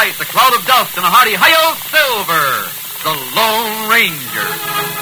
lights, a cloud of dust, and a hearty hi-yo, Silver, the Lone Ranger.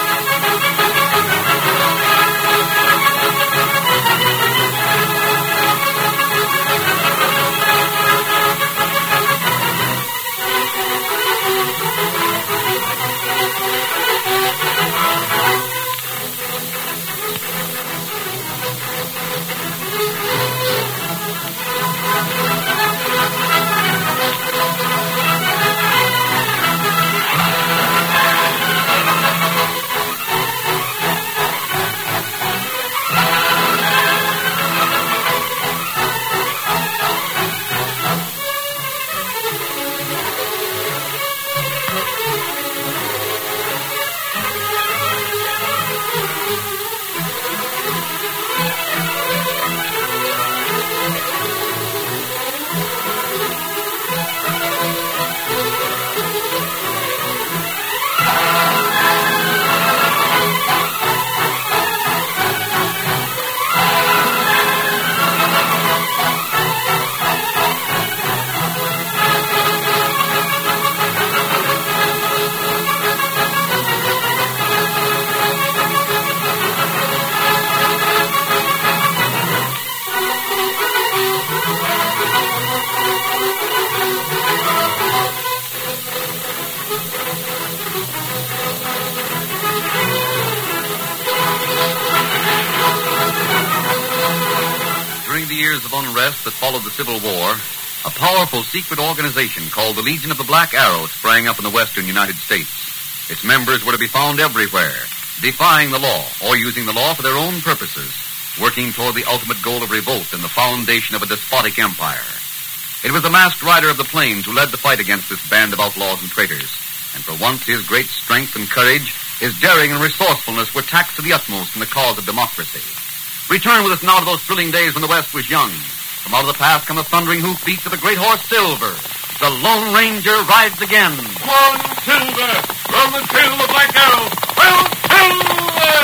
Unrest that followed the Civil War, a powerful secret organization called the Legion of the Black Arrow sprang up in the western United States. Its members were to be found everywhere, defying the law or using the law for their own purposes, working toward the ultimate goal of revolt and the foundation of a despotic empire. It was the masked rider of the plains who led the fight against this band of outlaws and traitors, and for once his great strength and courage, his daring and resourcefulness were taxed to the utmost in the cause of democracy. Return with us now to those thrilling days when the West was young. From out of the past come the thundering hoofbeats of the great horse Silver. The Lone Ranger rides again. Come on, Silver! From the tail of the Black Arrow! Well, Silver!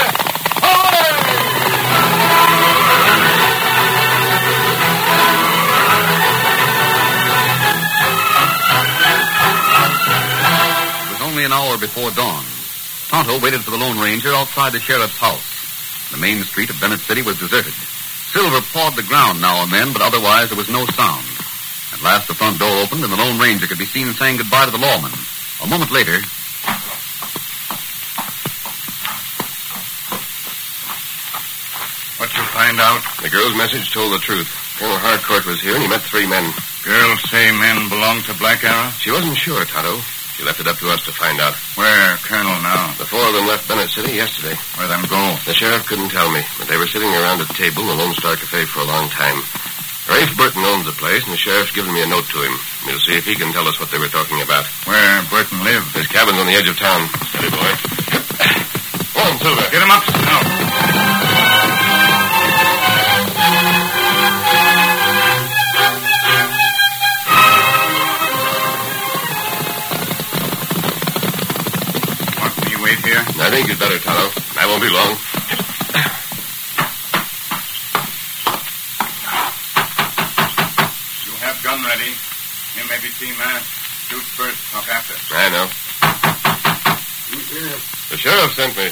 It was only an hour before dawn. Tonto waited for the Lone Ranger outside the sheriff's house. The main street of Bennett City was deserted. Silver pawed the ground now and then, but otherwise there was no sound. At last the front door opened and the Lone Ranger could be seen saying goodbye to the lawman. A moment later... What'd you find out? The girl's message told the truth. Colonel Harcourt was here and he met 3 men. Girls say men belong to Black Arrow? She wasn't sure, Tonto. She left it up to us to find out. Where, Colonel, now? The 4 of them left Bennett City yesterday. Where them go? The sheriff couldn't tell me, but they were sitting around a table in the Lone Star Cafe for a long time. Rafe Burton owns the place, and the sheriff's given me a note to him. We'll see if he can tell us what they were talking about. Where Burton lives? His cabin's on the edge of town. Steady, boy. Go on, Silver. Get him up. No. Here? I think you'd better, Tonto. I won't be long. You have gun ready. You may be seen there. Shoot first, talk after. I know. Who's there? The sheriff sent me.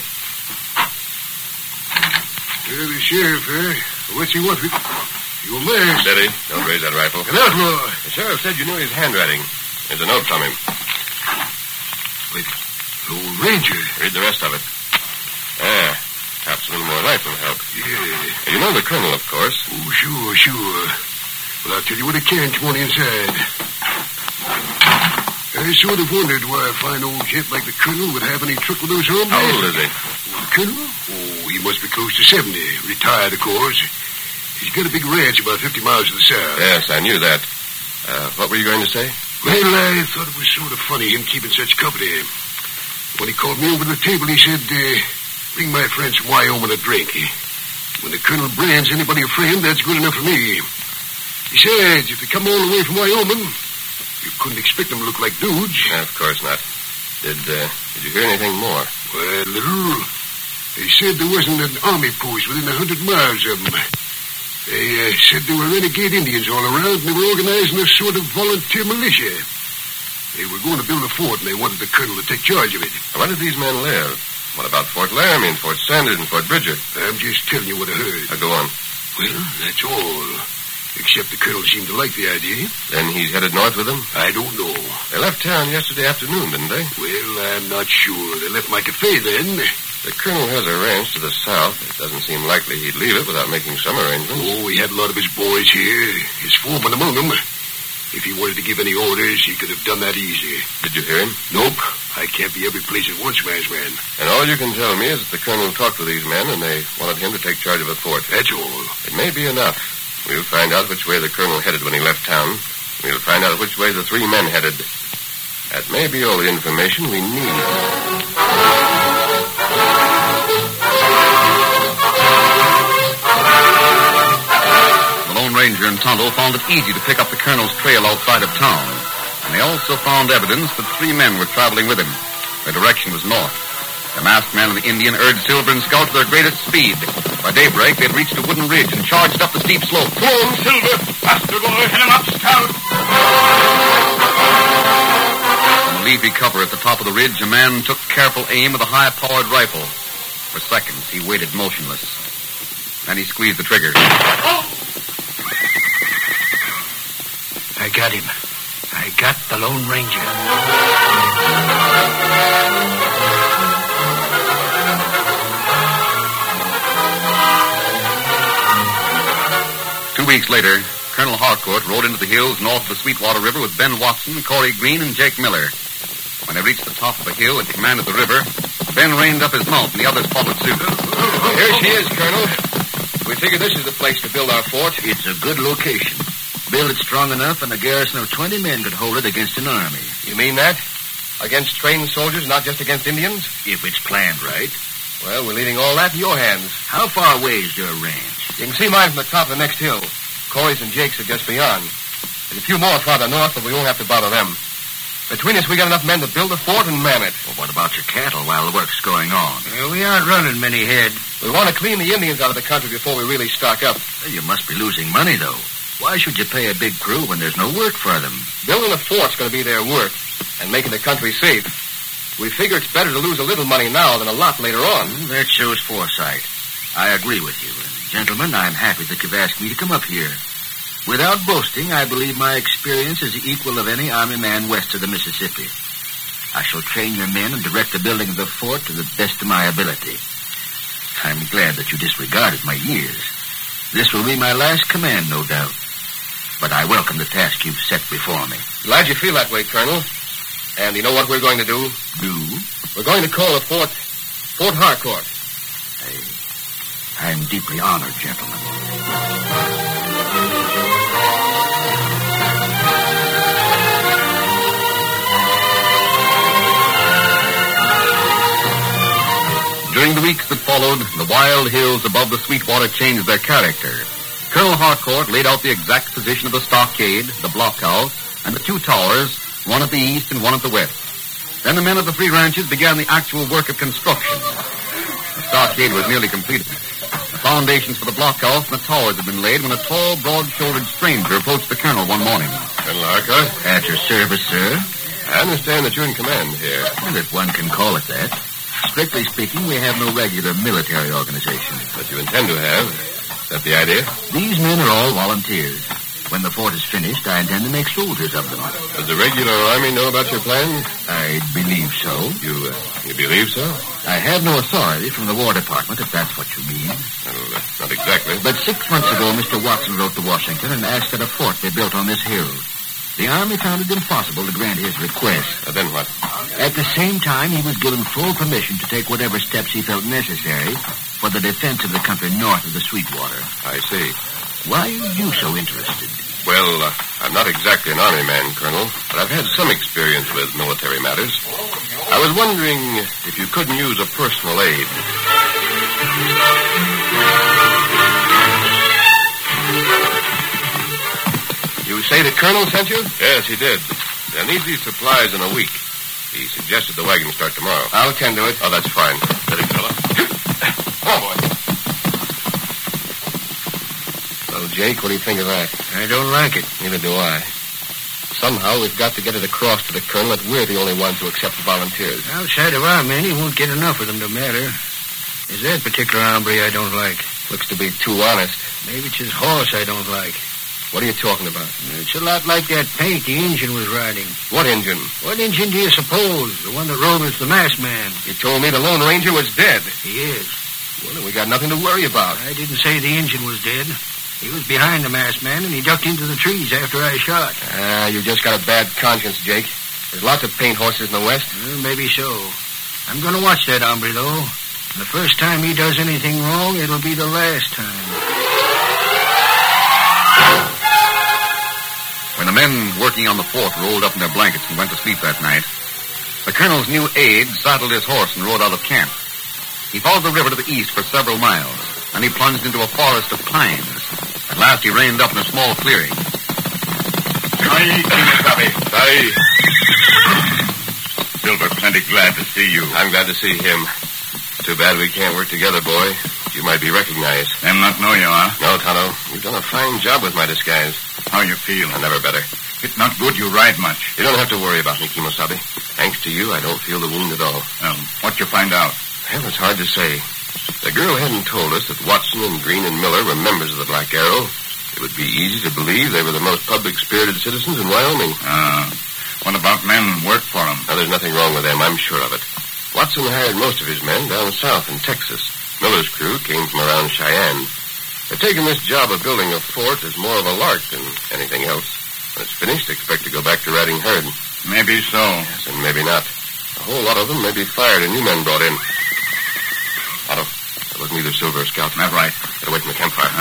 The sheriff, eh? What's he want? Your man. Steady. Don't raise that rifle. An outlaw. The sheriff said you knew his handwriting. There's a note from him. Wait. Lone Ranger. Read the rest of it. Perhaps a little more light will help. Yeah. You know the colonel, of course. Oh, sure. Well, I'll tell you what I can. Come on inside. I sort of wondered why a fine old gent like the colonel would have any truck with those hombres. How old is he? The colonel? Oh, he must be close to 70. Retired, of course. He's got a big ranch about 50 miles to the south. Yes, I knew that. What were you going to say? Well, I thought it was sort of funny him keeping such company. When he called me over to the table, he said, bring my friends from Wyoming a drink. When the colonel brands anybody a friend, that's good enough for me. Besides, if they come all the way from Wyoming, you couldn't expect them to look like dudes. Of course not. Did you hear anything more? Well, little. They said there wasn't an army post within 100 miles of them. They said there were renegade Indians all around, and they were organizing a sort of volunteer militia. They were going to build a fort, and they wanted the colonel to take charge of it. Where did these men live? What about Fort Laramie and Fort Sanders and Fort Bridger? I'm just telling you what I heard. Go on. Well, that's all. Except the colonel seemed to like the idea. Then he's headed north with them? I don't know. They left town yesterday afternoon, didn't they? Well, I'm not sure. They left my cafe then. The colonel has a ranch to the south. It doesn't seem likely he'd leave it without making some arrangements. Oh, he had a lot of his boys here. His foreman among them. If he wanted to give any orders, he could have done that easy. Did you hear him? Nope. I can't be every place at once, man. And all you can tell me is that the colonel talked to these men and they wanted him to take charge of a fort. That's all. It may be enough. We'll find out which way the colonel headed when he left town. We'll find out which way the three men headed. That may be all the information we need. The Lone Ranger and Tonto found it easy to pick up the colonel's trail outside of town. And they also found evidence that three men were traveling with him. Their direction was north. The masked man and the Indian urged Silver and Scout to their greatest speed. By daybreak, they'd reached a wooden ridge and charged up the steep slope. Come on, Silver. Faster, boy. Hit him up, Scout. From a leafy cover at the top of the ridge, a man took careful aim with a high-powered rifle. For seconds, he waited motionless. Then he squeezed the trigger. I got him. I got the Lone Ranger. 2 weeks later, Colonel Harcourt rode into the hills north of the Sweetwater River with Ben Watson, Corey Green, and Jake Miller. When they reached the top of a hill and commanded the river, Ben reined up his mount and the others followed suit. Here she is, Colonel. We figure this is the place to build our fort. It's a good location. Build it strong enough and a garrison of 20 men could hold it against an army. You mean that? Against trained soldiers, not just against Indians? If it's planned right. Well, we're leaving all that in your hands. How far away is your range? You can see mine from the top of the next hill. Corey's and Jake's are just beyond. There's a few more farther north, but we won't have to bother them. Between us, we got enough men to build a fort and man it. Well, what about your cattle while the work's going on? We aren't running many head. We want to clean the Indians out of the country before we really stock up. You must be losing money, though. Why should you pay a big crew when there's no work for them? Building a fort's going to be their work, and making the country safe. We figure it's better to lose a little money now than a lot later on. That shows foresight. I agree with you. And, gentlemen, I'm happy that you've asked me to come up here. Without boasting, I believe my experience is the equal of any army man west of the Mississippi. I shall train your men and direct the building of the fort to the best of my ability. I'm glad that you disregarded my years. This will be my last command, no doubt. But I welcome the task you've set before me. Glad you feel that way, Colonel. And you know what we're going to do? We're going to call the fort Fort Harcourt. I'm deeply honored, gentlemen. During the weeks that followed, the wild hills above the Sweetwater changed their character. Colonel Harcourt laid out the exact position of the stockade, the blockhouse, and the two towers, one at the east and one at the west. Then the men of the three ranches began the actual work of construction. The stockade was nearly completed. The foundations for the blockhouse and the towers had been laid when a tall, broad-shouldered stranger approached the colonel one morning. Colonel Harcourt? At your service, sir. I understand that you're in command here. And if one can call it that. Strictly speaking, we have no regular military organization. But you intend to have. Is that the idea? These men are all volunteers. When the fort is finished, I intend to make soldiers of them. Does the regular army know about your plans? I believe so. You believe so? I have no authority from the War Department, if that's what you mean. Not exactly. But 6 months ago, Mr. Watson wrote to Washington and asked that a fort be built on this hill. The Army found it impossible to grant his request. Then what? At the same time, he was given full permission to take whatever steps he felt necessary for the defense of the country north of the Sweetwater. I see. Why are you so interested? Well, I'm not exactly an army man, Colonel, but I've had some experience with military matters. I was wondering if you couldn't use a personal aid. You say the Colonel sent you? Yes, he did. They'll need these supplies in a week. He suggested the wagon start tomorrow. I'll attend to it. Oh, that's fine. Steady, fella. Oh, boy. Well, Jake, what do you think of that? I don't like it. Neither do I. Somehow we've got to get it across to the colonel that we're the only ones who accept volunteers. Outside of our men, he won't get enough of them to matter. It's that particular hombre I don't like. Looks to be too honest. Maybe it's his horse I don't like. What are you talking about? It's a lot like that paint the Injun was riding. What Injun? What Injun do you suppose? The one that rode with the masked man. You told me the Lone Ranger was dead. He is. Well, then we got nothing to worry about. I didn't say the Injun was dead. He was behind the masked man, and he ducked into the trees after I shot. You just got a bad conscience, Jake. There's lots of paint horses in the West. Well, maybe so. I'm going to watch that hombre, though. And the first time he does anything wrong, it'll be the last time. When the men working on the fort rolled up in their blankets and went to sleep that night, the colonel's new aide saddled his horse and rode out of camp. He followed the river to the east for several miles, and he plunged into a forest of pines. At last he reined up in a small clearing. Silver, plenty glad to see you. I'm glad to see him. Too bad we can't work together, boy. You might be recognized. Them not know you, huh? No, Tonto. You've done a fine job with my disguise. How you feel? I'm never better. It's not good you ride much. You don't have to worry about me, Kimosabe. Thanks to you, I don't feel the wound at all. What you find out? Well, it's hard to say. The girl hadn't told us that Watson and Green and Miller were members of the Black Arrow. It would be easy to believe they were the most public-spirited citizens in Wyoming. What about men who work for them? Now, there's nothing wrong with them, I'm sure of it. Watson hired most of his men down south in Texas. Miller's crew came from around Cheyenne. They're taking this job of building a fort as more of a lark than anything else. When it's finished, expect to go back to riding herd. Maybe so. And maybe not. A whole lot of them may be fired and new men brought in. Otto, there wasn't either Silver or Scout. That's right. Get away from the campfire.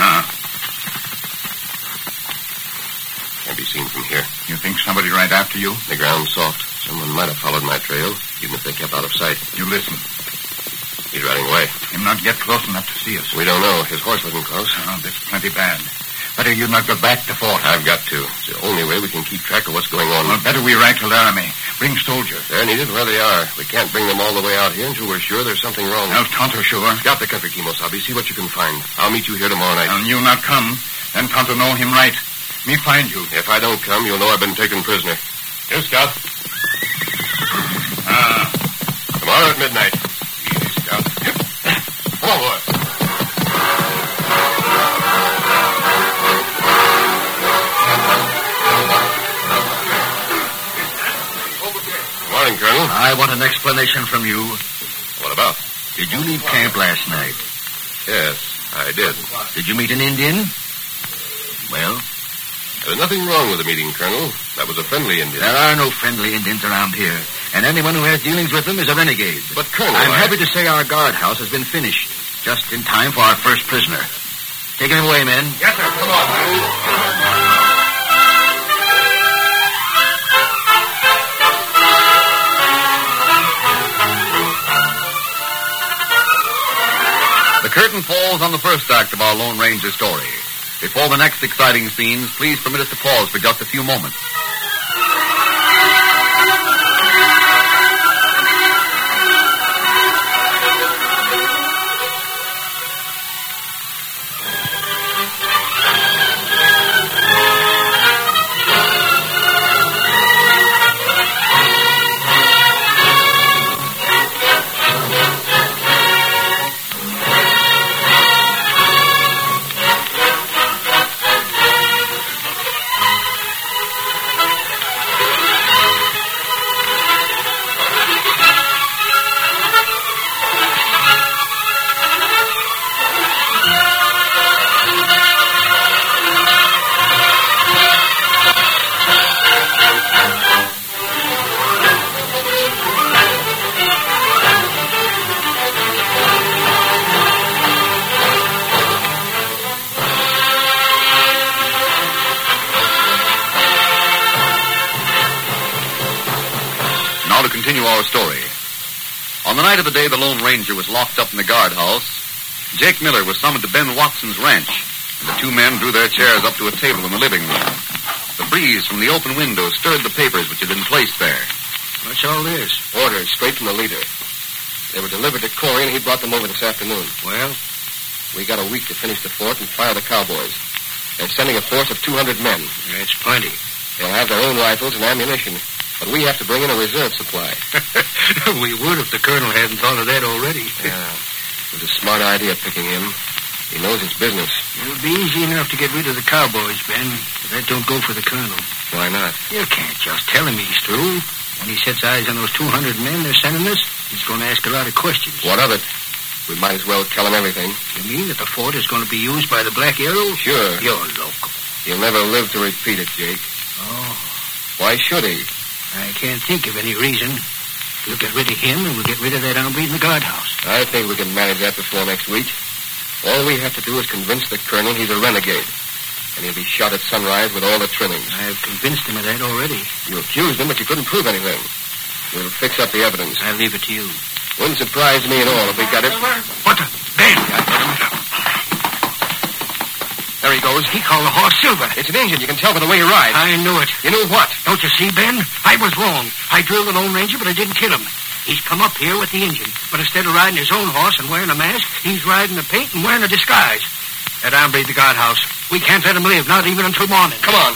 Can't be seen from here. You think somebody right after you? The ground's soft. Someone might have followed my trail, even if they kept out of sight. You listen. He's riding away. He'll not get close enough to see us. We don't know. His horse wasn't close. Oh, this is plenty bad. Better you not go back to fort. I've got to. It's the only way we can keep track of what's going on. Well, better we ride to Laramie. Bring soldiers. They're needed where they are. We can't bring them all the way out here until we're sure there's something wrong. Well, Tonto, sure. Scout the country, Kimosabe. See what you can find. I'll meet you here tomorrow night. And you not come, then Tonto know him right. Me find you. If I don't come, you'll know I've been taken prisoner. Here, Scout. Tomorrow at midnight. Easy, Scout. Yep. Forward. Morning, Colonel. I want an explanation from you. What about? Did you leave camp last night? Yes, I did. Did you meet an Indian? Well? There's nothing wrong with the meeting, Colonel. That was a friendly Indian. There are no friendly Indians around here, and anyone who has dealings with them is a renegade. But, Colonel, I'm happy to say our guardhouse has been finished, just in time for our first prisoner. Take him away, men. Yes, sir. Come on. The curtain falls on the first act of our Lone Ranger story. Before the next exciting scenes, please permit us to pause for just a few moments. To continue our story. On the night of the day the Lone Ranger was locked up in the guardhouse, Jake Miller was summoned to Ben Watson's ranch, and the two men drew their chairs up to a table in the living room. The breeze from the open window stirred the papers which had been placed there. What's all this? Orders straight from the leader. They were delivered to Corey, and he brought them over this afternoon. Well? We got a week to finish the fort and fire the cowboys. They're sending a force of 200 men. That's plenty. They'll have their own rifles and ammunition, but we have to bring in a reserve supply. We would if the colonel hadn't thought of that already. Yeah, it was a smart idea picking him. He knows his business. It'll be easy enough to get rid of the cowboys, Ben, but that don't go for the colonel. Why not? You can't just tell him he's through. When he sets eyes on those 200 men they're sending us, he's going to ask a lot of questions. What of it? We might as well tell him everything. You mean that the fort is going to be used by the Black Arrow? Sure. You're local. He'll never live to repeat it, Jake. Oh. Why should he? I can't think of any reason. We'll get rid of him and we'll get rid of that hombre in the guardhouse. I think we can manage that before next week. All we have to do is convince the colonel he's a renegade. And he'll be shot at sunrise with all the trimmings. I've convinced him of that already. You accused him, but you couldn't prove anything. We'll fix up the evidence. I'll leave it to you. Wouldn't surprise me at all if we got it. What the? Ben! There he goes. He called the horse Silver. It's an Indian. You can tell by the way he rides. I knew it. You knew what? Don't you see, Ben? I was wrong. I drilled the Lone Ranger, but I didn't kill him. He's come up here with the Indian, but instead of riding his own horse and wearing a mask, he's riding the paint and wearing a disguise. That hombre at the guardhouse. We can't let him live, not even until morning. Come on.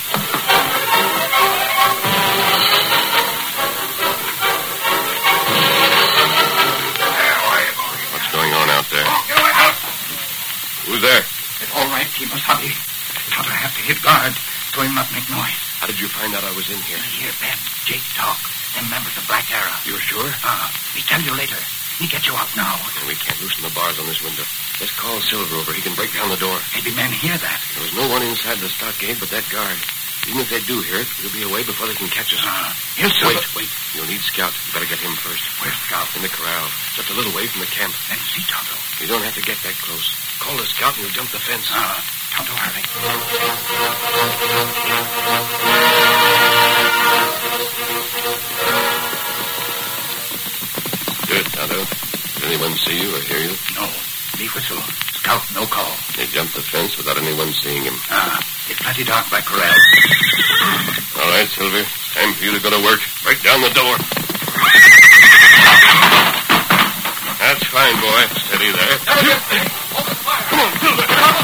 What's going on out there? Who's there? It's all right. He must hurry. Tonto have to hit guard so he not make noise. How did you find out I was in here? Here, Ben. Jake talk. Them members of Black Arrow. You're sure? We tell you later. We get you out now. We can't loosen the bars on this window. Let's call Silver over. He can break down the door. Maybe men hear that. There was no one inside the stockade but that guard. Even if they do hear it, we'll be away before they can catch us. Here's Silver. Wait. You'll need Scout. You better get him first. Where's Scout? In the corral. Just a little way from the camp. Then see Tonto. You don't have to get that close. Call the Scout and he'll jump the fence. Tonto, hurry. Good, Tonto. Did anyone see you or hear you? No. Me whistle. Scout, no call. They jumped the fence without anyone seeing him. It's plenty dark by corral. All right, Silver. Time for you to go to work. Break down the door. That's fine, boy. Steady there. Come on, Silver.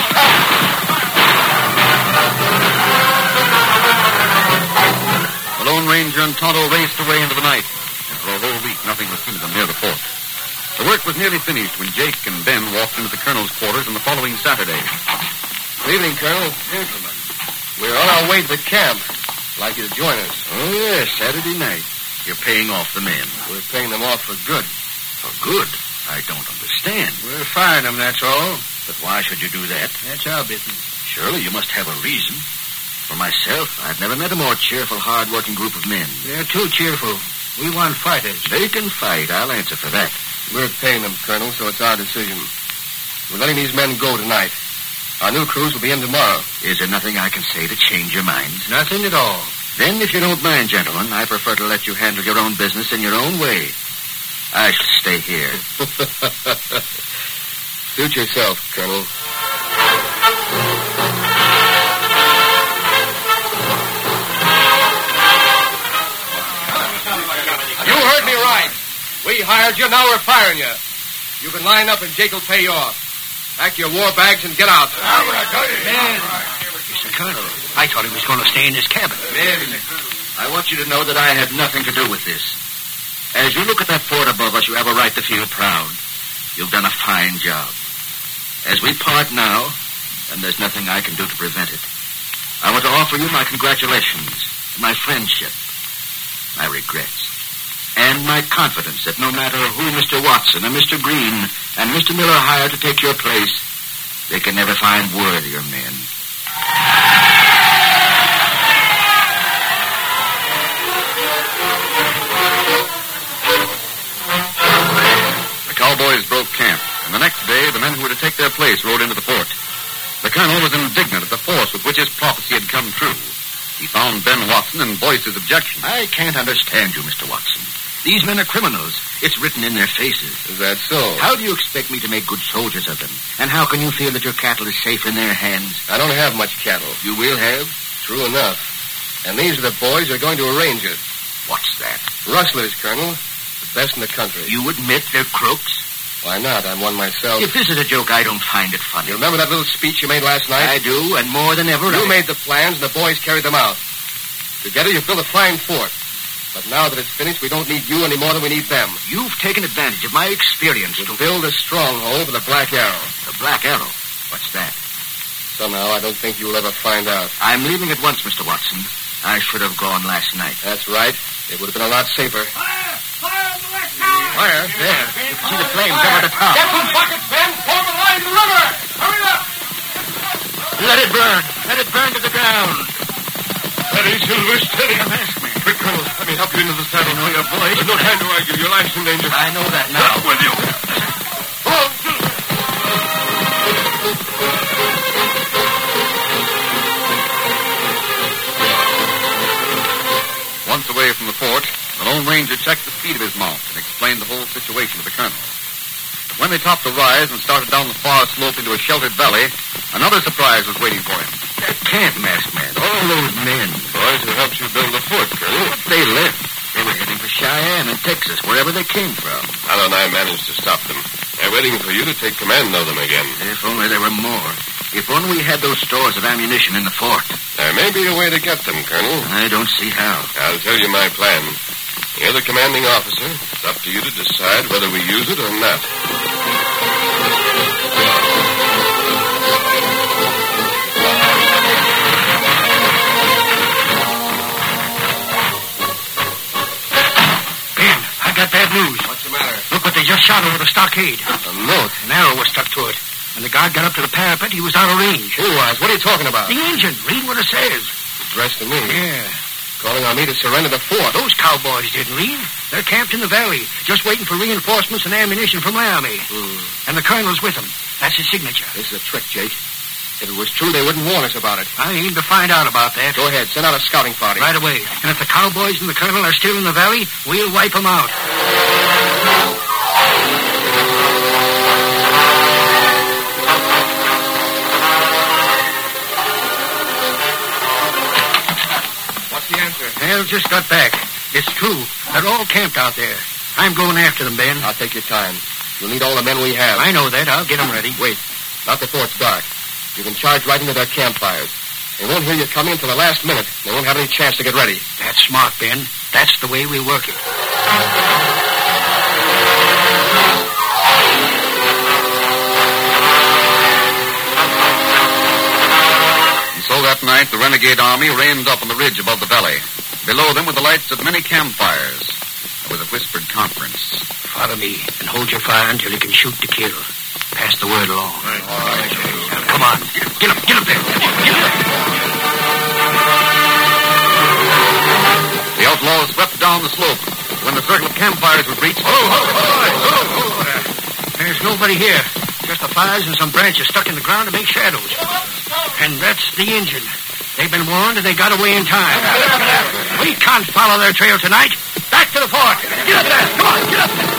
The Lone Ranger and Tonto raced away into the night. And for a whole week, nothing was seen of them near the fort. The work was nearly finished when Jake and Ben walked into the colonel's quarters on the following Saturday. Good evening, Colonel. Gentlemen. We're on our way to the camp. I'd like you to join us. Oh, yes, Saturday night. You're paying off the men. We're paying them off for good. For good? I don't understand. We're firing them, that's all. But why should you do that? That's our business. Surely you must have a reason. For myself, I've never met a more cheerful, hard-working group of men. They're too cheerful. We want fighters. They can fight. I'll answer for that. We're paying them, Colonel, so it's our decision. We're letting these men go tonight. Our new crews will be in tomorrow. Is there nothing I can say to change your minds? Nothing at all. Then, if you don't mind, gentlemen, I prefer to let you handle your own business in your own way. I shall stay here. Suit yourself, Colonel. You heard me right. We hired you, now we're firing you. You can line up and Jake will pay you off. Pack your war bags and get out. Mr. Colonel, I thought he was going to stay in his cabin. I want you to know that I had nothing to do with this. As you look at that fort above us, you have a right to feel proud. You've done a fine job. As we part now, and there's nothing I can do to prevent it, I want to offer you my congratulations, my friendship, my regrets, and my confidence that no matter who Mr. Watson and Mr. Green and Mr. Miller hire to take your place, they can never find worthier men. The cowboys broke camp, and the next day the men who were to take their place rode into the fort. The colonel was indignant at the force with which his prophecy had come true. He found Ben Watson and voiced his objection. I can't understand you, Mr. Watson. These men are criminals. It's written in their faces. Is that so? How do you expect me to make good soldiers of them? And how can you feel that your cattle is safe in their hands? I don't have much cattle. You will have? True enough. And these are the boys who are going to arrange it. What's that? Rustlers, Colonel. The best in the country. You admit they're crooks? Why not? I'm one myself. If this is a joke, I don't find it funny. You remember that little speech you made last night? I do, and more than ever. You made the plans, and the boys carried them out. Together you built a fine fort. But now that it's finished, we don't need you any more than we need them. You've taken advantage of my experience To build a stronghold for the Black Arrow. The Black Arrow? What's that? Somehow, I don't think you'll ever find out. I'm leaving at once, Mr. Watson. I should have gone last night. That's right. It would have been a lot safer. Fire! Fire on the west tower! Fire? There. You can see the flames up at the top. Get some buckets, men! Form a line to the river! Hurry up! Let it burn. Let it burn to the ground. Steady, Silver, steady. Mask man. Quick, Colonel, let me help you into the saddle. I know your voice. There's no time to argue. Your life's in danger. I know that now. With you. Come on, Silver. Once away from the fort, the Lone Ranger checked the speed of his mount and explained the whole situation to the colonel. But when they topped the rise and started down the far slope into a sheltered valley, another surprise was waiting for him. That camp, Masked Man. All those men. Boys who helped you build the fort, Colonel. They left. They were heading for Cheyenne and Texas, wherever they came from. Tonto and I managed to stop them. They're waiting for you to take command of them again. If only there were more. If only we had those stores of ammunition in the fort. There may be a way to get them, Colonel. I don't see how. I'll tell you my plan. You're the commanding officer. It's up to you to decide whether we use it or not. Ben, I got bad news. What's the matter? Look what they just shot over the stockade. A note. An arrow was stuck to it. When the guard got up to the parapet, he was out of range. Who was? What are you talking about? The engine. Read what it says. Addressed to me. Yeah. Calling on me to surrender the fort. Those cowboys didn't leave. They're camped in the valley, just waiting for reinforcements and ammunition from Miami. And the colonel's with them. That's his signature. This is a trick, Jake. If it was true, they wouldn't warn us about it. I aim to find out about that. Go ahead. Send out a scouting party. Right away. And if the cowboys and the colonel are still in the valley, we'll wipe them out. What's the answer? Hal just got back. It's true. They're all camped out there. I'm going after them, Ben. I'll take your time. You'll need all the men we have. I know that. I'll get them ready. Wait. Not before it's dark. You can charge right into their campfires. They won't hear you coming until the last minute. They won't have any chance to get ready. That's smart, Ben. That's the way we work it. And so that night, the renegade army reined up on the ridge above the valley. Below them were the lights of many campfires. There was a whispered conference. Follow me and hold your fire until you can shoot to kill. Pass the word along. All right. Now, come on. Get up there. Get up. The outlaws swept down the slope. When the circle of campfires was reached... There's nobody here. Just the fires and some branches stuck in the ground to make shadows. And that's the engine. They've been warned and they got away in time. We can't follow their trail tonight. Back to the fort. Get up there. Come on, get up there.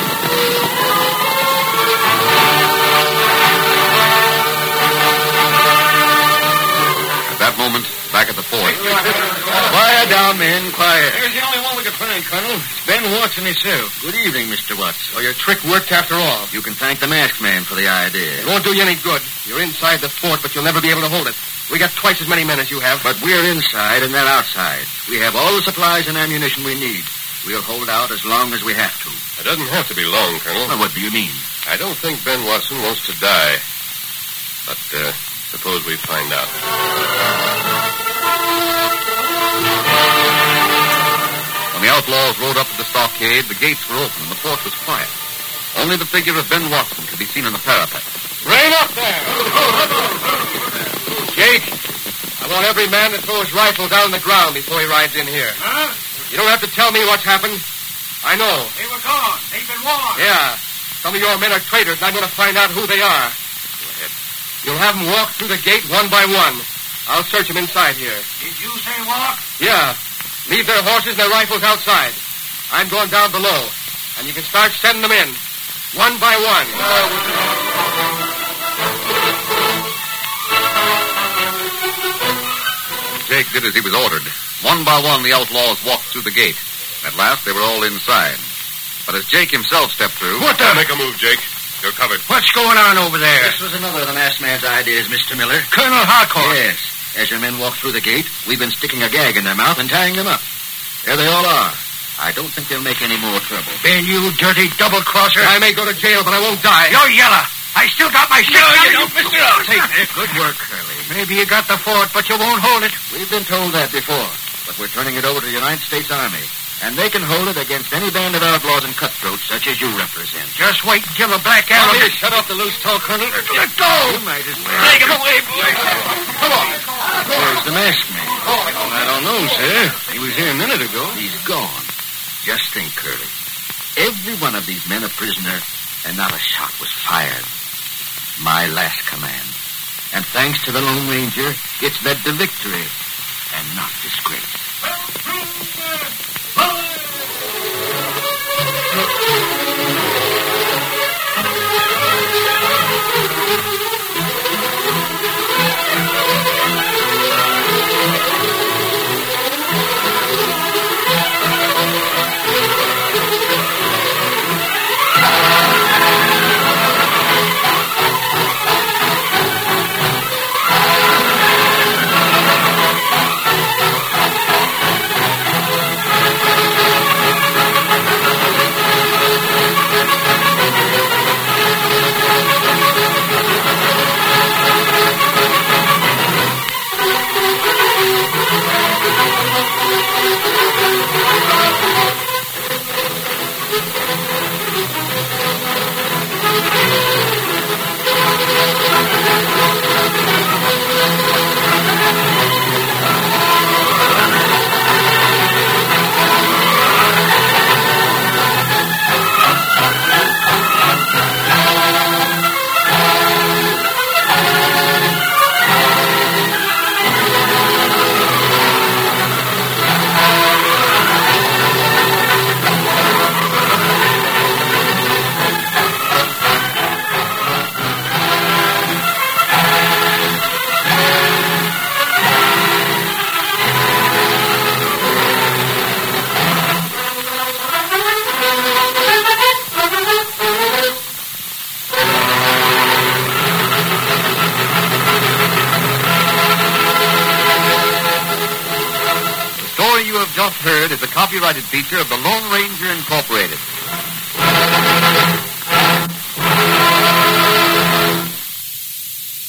At that moment, back at the fort... Quiet down, men. Quiet. There's the only one we could find, Colonel. It's Ben Watson himself. Good evening, Mr. Watson. So your trick worked after all. You can thank the masked man for the idea. It won't do you any good. You're inside the fort, but you'll never be able to hold it. We got twice as many men as you have. But we're inside and they're outside. We have all the supplies and ammunition we need. We'll hold out as long as we have to. It doesn't have to be long, Colonel. Well, what do you mean? I don't think Ben Watson wants to die. But, suppose we find out. When the outlaws rode up to the stockade, the gates were open and the fort was quiet. Only the figure of Ben Watson could be seen on the parapet. Rain up there! Jake, I want every man to throw his rifle down on the ground before he rides in here. Huh? You don't have to tell me what's happened. I know. They were gone. They've been warned. Yeah. Some of your men are traitors, and I'm going to find out who they are. Go ahead. You'll have them walk through the gate one by one. I'll search them inside here. Did you say walk? Yeah. Leave their horses and their rifles outside. I'm going down below, and you can start sending them in, one by one. Jake did as he was ordered. One by one, the outlaws walked through the gate. At last, they were all inside. But as Jake himself stepped through... What the? Make a move, Jake. You're covered. What's going on over there? This was another of the masked man's ideas, Mr. Miller. Colonel Harcourt. Yes. As your men walk through the gate, we've been sticking a gag in their mouth and tying them up. There they all are. I don't think they'll make any more trouble. Ben, you dirty double-crosser. I may go to jail, but I won't die. You're yellow. I still got my shit. No, you don't, Mr. Oates. Take it. Good work, Curly. Maybe you got the fort, but you won't hold it. We've been told that before, but we're turning it over to the United States Army, and they can hold it against any band of outlaws and cutthroats such as you represent. Just wait until the Black Arrow... Here, shut off the loose talk, Colonel. Let go! You might as well. Take him away, boys. Come on. Where's the masked man? I don't know, sir. He was here a minute ago. He's gone. Just think, Curly. Every one of these men a prisoner, and not a shot was fired. My last command. And thanks to the Lone Ranger, it's led to victory and not disgrace. Just heard is a copyrighted feature of the Lone Ranger Incorporated.